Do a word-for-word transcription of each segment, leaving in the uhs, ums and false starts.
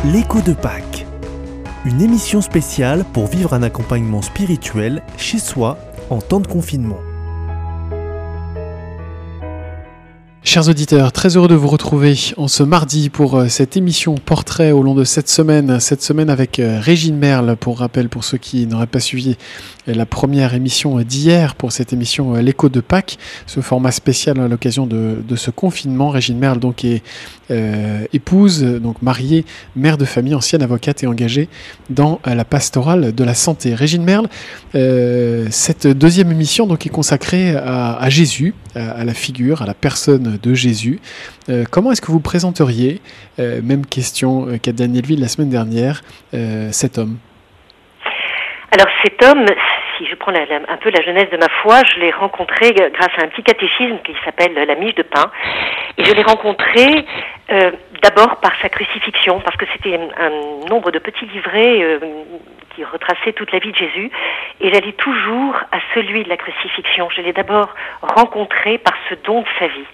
L'écho de Pâques, une émission spéciale pour vivre un accompagnement spirituel chez soi en temps de confinement. Chers auditeurs, très heureux de vous retrouver en ce mardi pour cette émission portrait au long de cette semaine, cette semaine avec Régine Merle, pour rappel pour ceux qui n'auraient pas suivi la première émission d'hier pour cette émission L'écho de Pâques, ce format spécial à l'occasion de, de ce confinement. Régine Merle donc est euh, épouse, donc mariée, mère de famille, ancienne avocate et engagée dans la pastorale de la santé. Régine Merle, euh, cette deuxième émission donc est consacrée à, à Jésus, à, à la figure, à la personne de Jésus. Euh, comment est-ce que vous présenteriez, euh, même question euh, qu'à Danielville la semaine dernière, euh, cet homme? Alors cet homme, si je prends la, la, un peu la jeunesse de ma foi, je l'ai rencontré grâce à un petit catéchisme qui s'appelle la miche de pain. Et je l'ai rencontré euh, d'abord par sa crucifixion, parce que c'était un, un nombre de petits livrets euh, qui retraçaient toute la vie de Jésus. Et j'allais toujours à celui de la crucifixion. Je l'ai d'abord rencontré par ce don de sa vie.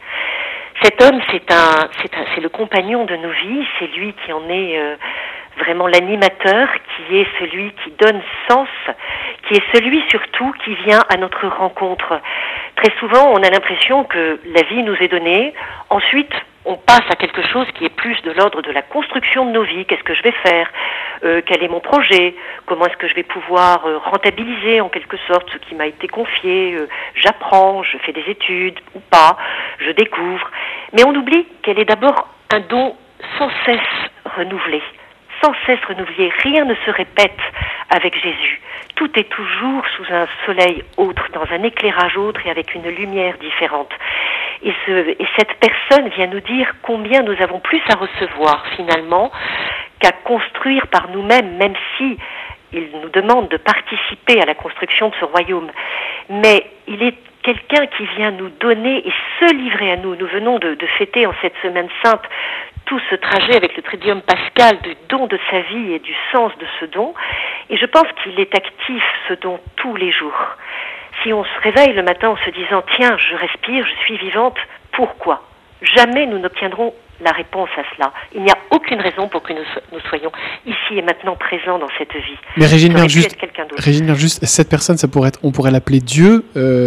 Cet homme, c'est un, c'est un, c'est le compagnon de nos vies, c'est lui qui en est euh, vraiment l'animateur, qui est celui qui donne sens, qui est celui surtout qui vient à notre rencontre. Très souvent, on a l'impression que la vie nous est donnée, ensuite on passe à quelque chose qui est plus de l'ordre de la construction de nos vies. Qu'est-ce que je vais faire ? euh, Quel est mon projet ? Comment est-ce que je vais pouvoir euh, rentabiliser en quelque sorte ce qui m'a été confié ? euh, J'apprends, je fais des études ou pas, je découvre. Mais on oublie qu'elle est d'abord un don sans cesse renouvelé. Sans cesse renouvelé. Rien ne se répète avec Jésus. Tout est toujours sous un soleil autre, dans un éclairage autre et avec une lumière différente. Et, ce, et cette personne vient nous dire combien nous avons plus à recevoir finalement qu'à construire par nous-mêmes, même si il nous demande de participer à la construction de ce royaume. Mais il est quelqu'un qui vient nous donner et se livrer à nous. Nous venons de, de fêter en cette semaine sainte tout ce trajet avec le Triduum pascal du don de sa vie et du sens de ce don. Et je pense qu'il est actif, ce don, tous les jours. Si on se réveille le matin en se disant « Tiens, je respire, je suis vivante », pourquoi ? Jamais nous n'obtiendrons la réponse à cela. Il n'y a aucune raison pour que nous, nous soyons ici et maintenant présents dans cette vie. Mais Régine Merle, juste, Régine Merle, juste, cette personne, ça pourrait être, on pourrait l'appeler Dieu.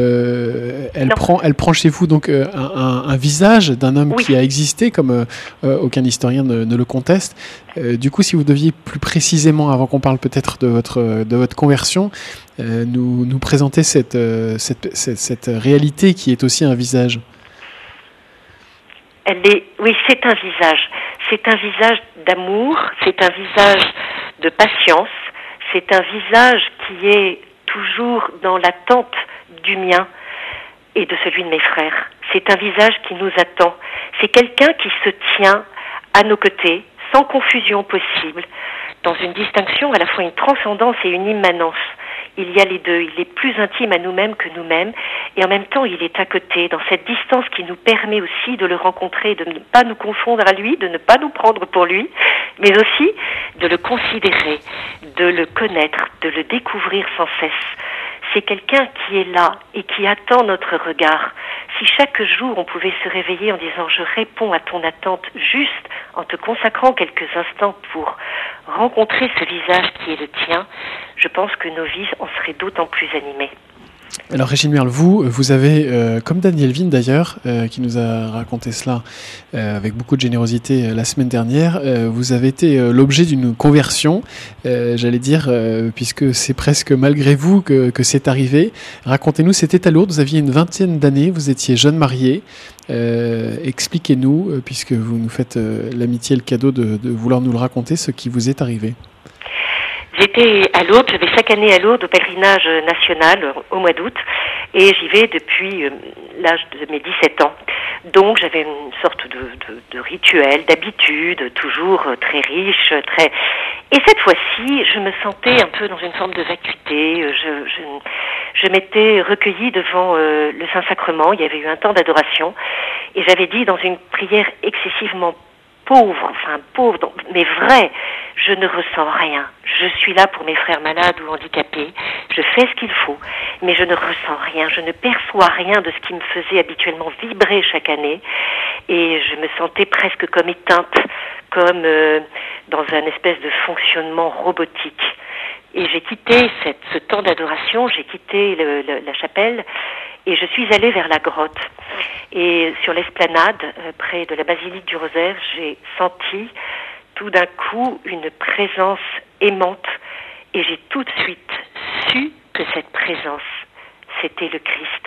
Euh, elle, prend, elle prend chez vous donc euh, un, un, un visage d'un homme oui. qui a existé, comme euh, euh, aucun historien ne, ne le conteste. Euh, du coup, si vous deviez plus précisément, avant qu'on parle peut-être de votre, de votre conversion, euh, nous, nous présenter cette, euh, cette, cette, cette réalité qui est aussi un visage. Elle est, oui, c'est un visage. C'est un visage d'amour, c'est un visage de patience, c'est un visage qui est toujours dans l'attente du mien et de celui de mes frères. C'est un visage qui nous attend. C'est quelqu'un qui se tient à nos côtés, sans confusion possible, dans une distinction, à la fois une transcendance et une immanence. Il y a les deux. Il est plus intime à nous-mêmes que nous-mêmes et en même temps il est à côté, dans cette distance qui nous permet aussi de le rencontrer, de ne pas nous confondre à lui, de ne pas nous prendre pour lui, mais aussi de le considérer, de le connaître, de le découvrir sans cesse. C'est quelqu'un qui est là et qui attend notre regard. Si chaque jour on pouvait se réveiller en disant « Je réponds à ton attente » juste en te consacrant quelques instants pour rencontrer ce visage qui est le tien, je pense que nos vies en seraient d'autant plus animées. Alors Régine Merle, vous, vous avez, euh, comme Danielville d'ailleurs, euh, qui nous a raconté cela euh, avec beaucoup de générosité euh, la semaine dernière, euh, vous avez été euh, l'objet d'une conversion, euh, j'allais dire, euh, puisque c'est presque malgré vous que, que c'est arrivé. Racontez-nous, c'était à Lourdes, vous aviez une vingtaine d'années, vous étiez jeune marié. Euh, expliquez-nous, euh, puisque vous nous faites euh, l'amitié et le cadeau de, de vouloir nous le raconter, ce qui vous est arrivé. J'étais à Lourdes, je vais chaque année à Lourdes au pèlerinage national au mois d'août et j'y vais depuis l'âge de mes dix-sept ans. Donc j'avais une sorte de, de, de rituel, d'habitude, toujours très riche, très... Et cette fois-ci, je me sentais un peu dans une forme de vacuité. Je, je, je m'étais recueillie devant euh, le Saint-Sacrement, il y avait eu un temps d'adoration et j'avais dit dans une prière excessivement pauvre, enfin pauvre, mais vrai, je ne ressens rien. Je suis là pour mes frères malades ou handicapés, je fais ce qu'il faut, mais je ne ressens rien, je ne perçois rien de ce qui me faisait habituellement vibrer chaque année, et je me sentais presque comme éteinte, comme euh, dans un espèce de fonctionnement robotique. Et j'ai quitté cette, ce temps d'adoration, j'ai quitté le, le, la chapelle et je suis allée vers la grotte. Et sur l'esplanade, euh, près de la basilique du Rosaire, j'ai senti tout d'un coup une présence aimante et j'ai tout de suite su que cette présence, c'était le Christ.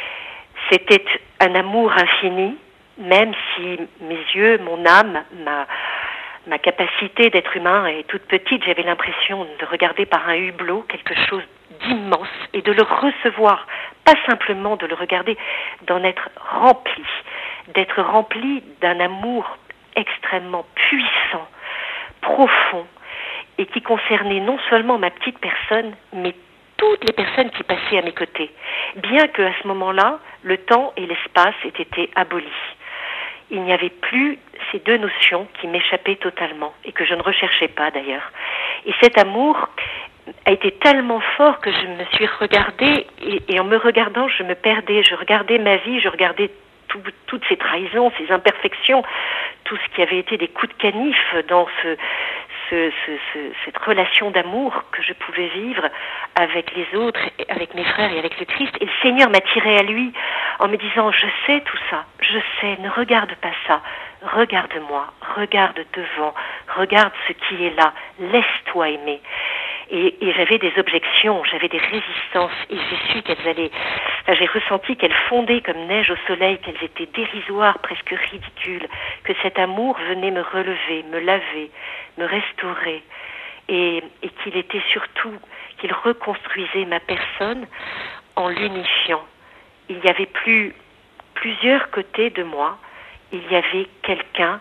C'était un amour infini, même si mes yeux, mon âme, ma, ma capacité d'être humain est toute petite, j'avais l'impression de regarder par un hublot quelque chose d'immense et de le recevoir, pas simplement de le regarder, d'en être rempli, d'être rempli d'un amour extrêmement puissant, profond, et qui concernait non seulement ma petite personne, mais toutes les personnes qui passaient à mes côtés, bien qu'à ce moment-là, le temps et l'espace aient été abolis. Il n'y avait plus ces deux notions qui m'échappaient totalement, et que je ne recherchais pas d'ailleurs. Et cet amour a été tellement fort que je me suis regardée, et, et en me regardant, je me perdais, je regardais ma vie, je regardais tout, toutes ces trahisons, ces imperfections, tout ce qui avait été des coups de canif dans ce... Ce, ce, ce, cette relation d'amour que je pouvais vivre avec les autres, avec mes frères et avec le Christ. Et le Seigneur m'attirait à lui en me disant, je sais tout ça, je sais, ne regarde pas ça, regarde-moi, regarde devant, regarde ce qui est là, laisse-toi aimer. Et, et j'avais des objections, j'avais des résistances, et j'ai su qu'elles allaient, enfin, j'ai ressenti qu'elles fondaient comme neige au soleil, qu'elles étaient dérisoires, presque ridicules, que cet amour venait me relever, me laver, me restaurer, et, et qu'il était surtout, qu'il reconstruisait ma personne en l'unifiant. Il n'y avait plus plusieurs côtés de moi, il y avait quelqu'un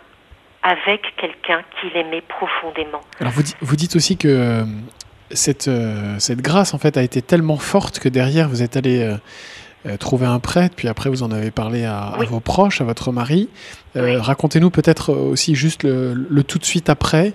avec quelqu'un qu'il aimait profondément. Alors vous, vous dites aussi que euh, cette, euh, cette grâce en fait a été tellement forte que derrière vous êtes allé euh, euh, trouver un prêtre, puis après vous en avez parlé à, oui. à vos proches, à votre mari. Euh, oui. Racontez-nous peut-être aussi juste le, le tout de suite après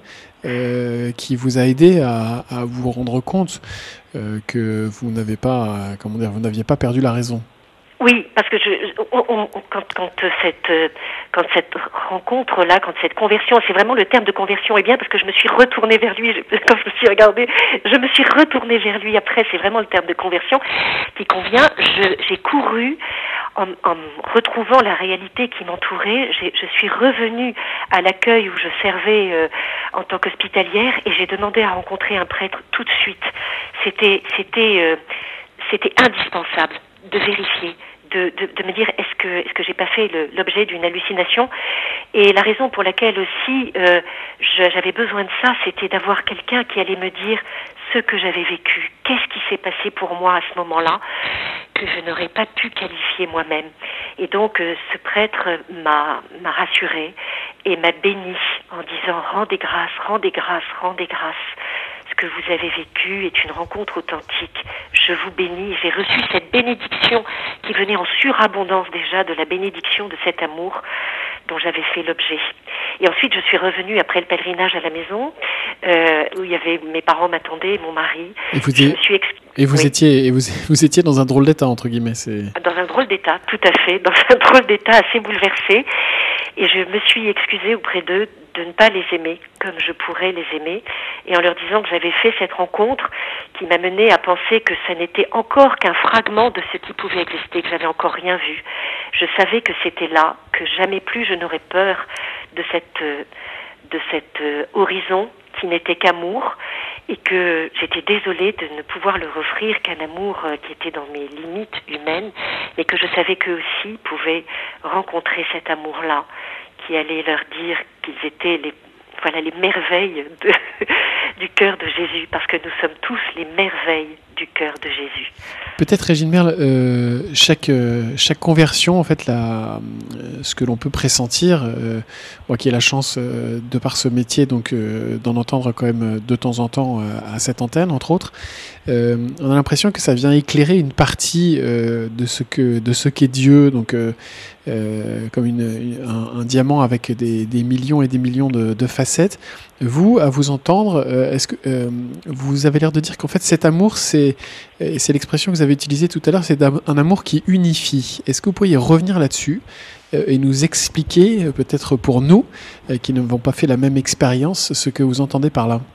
euh, qui vous a aidé à, à vous rendre compte euh, que vous n'avez pas, euh, comment dire, vous n'aviez pas perdu la raison. Oui, parce que je, on, on, quand, quand cette, quand cette rencontre-là, quand cette conversion, c'est vraiment le terme de conversion est bien parce que je me suis retournée vers lui. Je, quand je me suis regardée, je me suis retournée vers lui. Après, c'est vraiment le terme de conversion qui convient. Je, j'ai couru en, en retrouvant la réalité qui m'entourait. J'ai, je suis revenue à l'accueil où je servais euh, en tant qu'hospitalière et j'ai demandé à rencontrer un prêtre tout de suite. C'était, c'était, euh, c'était indispensable de vérifier, de, de, de me dire est-ce que, est-ce que j'ai pas fait le, l'objet d'une hallucination. Et la raison pour laquelle aussi euh, je, j'avais besoin de ça, c'était d'avoir quelqu'un qui allait me dire ce que j'avais vécu, qu'est-ce qui s'est passé pour moi à ce moment-là, que je n'aurais pas pu qualifier moi-même. Et donc euh, ce prêtre m'a, m'a rassurée et m'a bénie en disant rendez grâce, rendez grâce, rendez grâce. Ce que vous avez vécu est une rencontre authentique. Je vous bénis. J'ai reçu cette bénédiction qui venait en surabondance déjà de la bénédiction de cet amour dont j'avais fait l'objet. Et ensuite, je suis revenue après le pèlerinage à la maison, euh, où il y avait mes parents m'attendaient, mon mari. Et vous, je me suis ex... et vous oui. étiez, et vous, vous étiez dans un drôle d'état entre guillemets. C'est... Dans un drôle d'état, tout à fait, dans un drôle d'état assez bouleversé. Et je me suis excusée auprès d'eux de ne pas les aimer comme je pourrais les aimer, et en leur disant que j'avais fait cette rencontre qui m'a menée à penser que ça n'était encore qu'un fragment de ce qui pouvait exister, que j'avais encore rien vu. Je savais que c'était là, que jamais plus je n'aurais peur de cette, de cet horizon qui n'était qu'amour, et que j'étais désolée de ne pouvoir leur offrir qu'un amour qui était dans mes limites humaines, mais que je savais qu'eux aussi pouvaient rencontrer cet amour-là, qui allait leur dire qu'ils étaient les, voilà, les merveilles de, du cœur de Jésus, parce que nous sommes tous les merveilles du cœur de Jésus. Peut-être, Régine Merle, euh, chaque, euh, chaque conversion, en fait, la, euh, ce que l'on peut pressentir, euh, moi qui ai la chance, euh, de par ce métier, donc euh, d'en entendre quand même de temps en temps euh, à cette antenne, entre autres, euh, on a l'impression que ça vient éclairer une partie euh, de ce que de ce qu'est Dieu, donc euh, euh, comme une, une, un, un diamant avec des, des millions et des millions de, de facettes. Vous, à vous entendre, euh, est-ce que euh, vous avez l'air de dire qu'en fait cet amour, c'est Et c'est l'expression que vous avez utilisée tout à l'heure, c'est un amour qui unifie. Est-ce que vous pourriez revenir là-dessus et nous expliquer, peut-être pour nous, qui n'avons pas fait la même expérience, ce que vous entendez par là?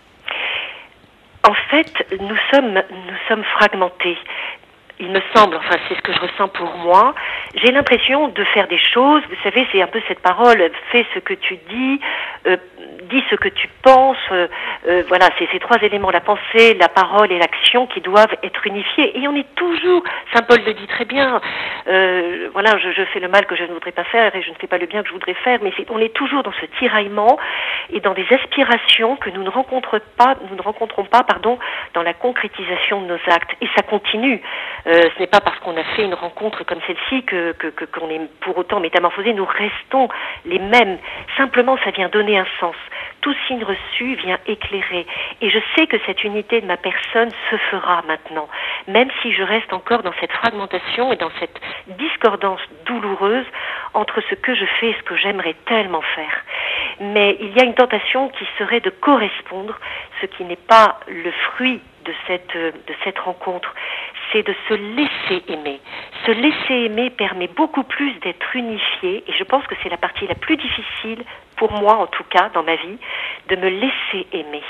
En fait, nous sommes, nous sommes fragmentés. Il me semble, enfin c'est ce que je ressens pour moi, j'ai l'impression de faire des choses, vous savez, c'est un peu cette parole, fais ce que tu dis, euh, dis ce que tu penses, euh, euh, voilà, c'est ces trois éléments, la pensée, la parole et l'action qui doivent être unifiés. Et on est toujours, Saint Paul le dit très bien, euh, voilà, je, je fais le mal que je ne voudrais pas faire et je ne fais pas le bien que je voudrais faire, mais c'est, on est toujours dans ce tiraillement et dans des aspirations que nous ne rencontrons pas, nous ne rencontrons pas, pardon, dans la concrétisation de nos actes. Et ça continue. Euh, ce n'est pas parce qu'on a fait une rencontre comme celle-ci que, que, que, qu'on est pour autant métamorphosé. Nous restons les mêmes. Simplement, ça vient donner un sens. Tout signe reçu vient éclairer. Et je sais que cette unité de ma personne se fera maintenant. Même si je reste encore dans cette fragmentation et dans cette discordance douloureuse entre ce que je fais et ce que j'aimerais tellement faire. Mais il y a une tentation qui serait de correspondre, ce qui n'est pas le fruit de cette, de cette rencontre. C'est de se laisser aimer. Se laisser aimer permet beaucoup plus d'être unifié, et je pense que c'est la partie la plus difficile, pour moi en tout cas, dans ma vie, de me laisser aimer.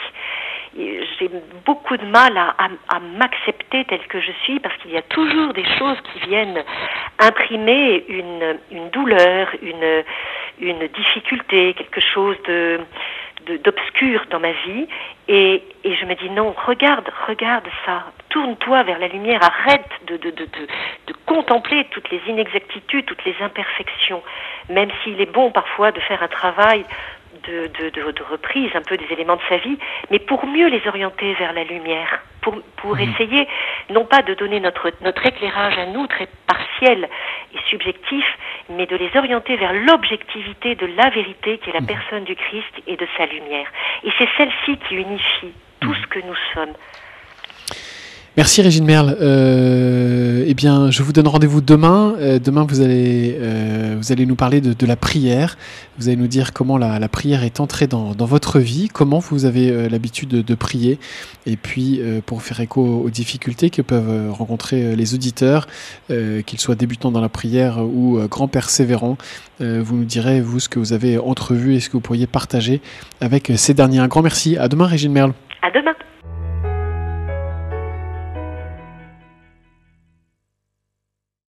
J'ai beaucoup de mal à, à, à m'accepter telle que je suis, parce qu'il y a toujours des choses qui viennent imprimer une, une douleur, une, une difficulté, quelque chose de... De, d'obscur dans ma vie, et, et je me dis non, regarde, regarde ça, tourne-toi vers la lumière, arrête de, de, de, de, de contempler toutes les inexactitudes, toutes les imperfections, même s'il est bon parfois de faire un travail de, de, de, de reprise un peu des éléments de sa vie, mais pour mieux les orienter vers la lumière, pour, pour mmh. essayer non pas de donner notre, notre éclairage à nous, très partiel et subjectif, mais de les orienter vers l'objectivité de la vérité qui est la mmh. personne du Christ et de sa lumière. Et c'est celle-ci qui unifie tout mmh. ce que nous sommes. Merci Régine Merle. Euh, eh bien, je vous donne rendez-vous demain. Euh, demain, vous allez, euh, vous allez nous parler de, de la prière. Vous allez nous dire comment la, la prière est entrée dans, dans votre vie, comment vous avez euh, l'habitude de, de prier, et puis euh, pour faire écho aux difficultés que peuvent rencontrer les auditeurs, euh, qu'ils soient débutants dans la prière ou euh, grands persévérants. Euh, vous nous direz, vous, ce que vous avez entrevu et ce que vous pourriez partager avec ces derniers. Un grand merci. À demain, Régine Merle. À demain.